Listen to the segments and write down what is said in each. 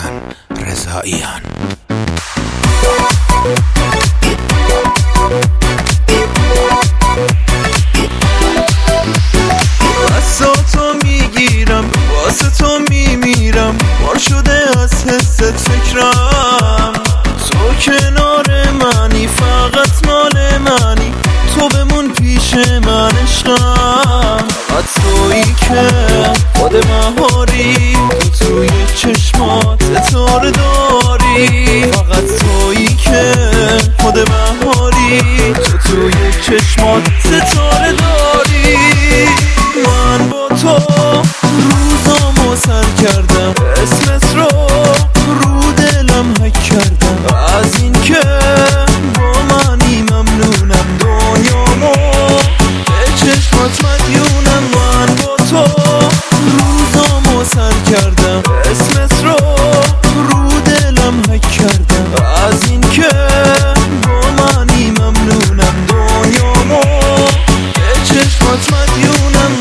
من رضاییان. بساتو میگیرم واسه تو میمیرم، بار شده از حست فکرم. تو کنار منی فقط مال منی، تو بمون پیش من عشقم. فقط تویی که خود بهاری، تو توی چشمات ستاره داری. فقط تویی که خود بهاری، تو توی چشمات ستاره داری. من با تو روزامو سر کردم، اسمت رو دلم حک کردم. از این که با منی ممنونم، دنیامو به چشمات مدیونم. من با تو روزامو سر کردم، اسمت رو دلم حک کردم. از این که با منی ممنونم، دنیامو به چشمات مدیونم.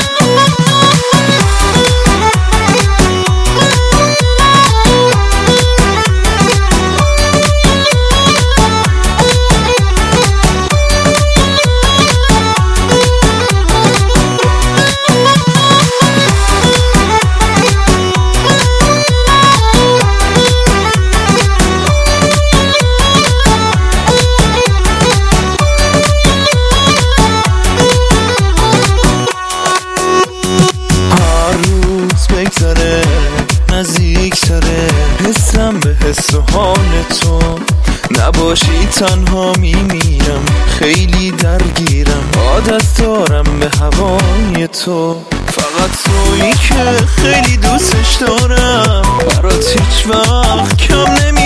بگذره نزدیک تره حسم به حس و حال تو. نباشی تنها میمیرم، خیلی درگیرم، عادت دارم به هوای تو. فقط تویی که خیلی دوستش دارم، برات هیچ وقت کم نمی